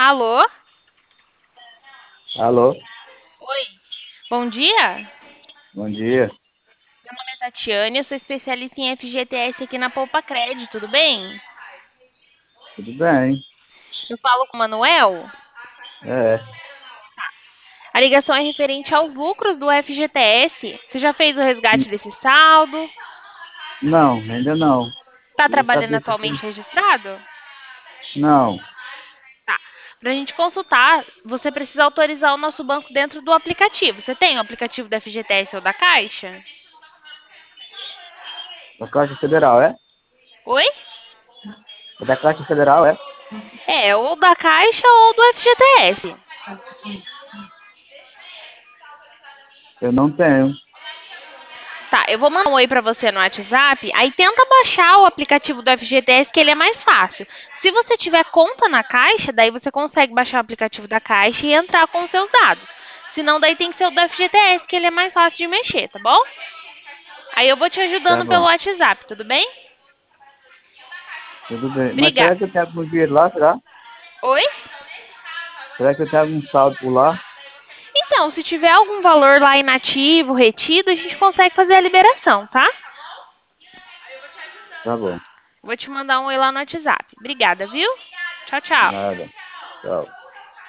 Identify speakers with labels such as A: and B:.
A: Alô?
B: Alô,
A: Oi. Bom dia.
B: bom dia.
A: Meu nome é Tatiane, eu sou especialista em FGTS aqui na Poupa Crédito, tudo bem?
B: Tudo bem?
A: Eu falo com o Manuel.
B: É,
A: A ligação é referente aos lucros do FGTS. Você já fez o resgate desse saldo?
B: não, ainda não.
A: Está
B: Queria
A: trabalhando
B: saber se
A: atualmente
B: tem.
A: registrado?
B: Não,
A: Tá. Para a gente consultar, você precisa autorizar o nosso banco dentro do aplicativo. Você tem o aplicativo da FGTS ou da Caixa?
B: da Caixa Federal, é?
A: Oi?
B: É da Caixa Federal, é?
A: É, ou da Caixa ou do FGTS.
B: Eu não tenho.
A: Tá, eu vou mandar um oi pra você no WhatsApp, aí tenta baixar o aplicativo do FGTS que ele é mais fácil. Se você tiver conta na Caixa, daí você consegue baixar o aplicativo da Caixa e entrar com os seus dados. Se não, daí tem que ser o do FGTS, que ele é mais fácil de mexer, tá bom? Aí eu vou te
B: Tá
A: ajudando pelo
B: bom,
A: WhatsApp, tudo bem?
B: tudo bem. Mas será
A: Obrigada.
B: que eu tenho algum dinheiro lá, será?
A: Oi?
B: Será que eu tenho algum saldo por lá?
A: Então, se tiver algum valor lá inativo, retido, a gente consegue fazer a liberação, tá?
B: Tá bom,
A: Vou te mandar um oi lá no WhatsApp. Obrigada, viu? Tchau, tchau.
B: nada. Tchau.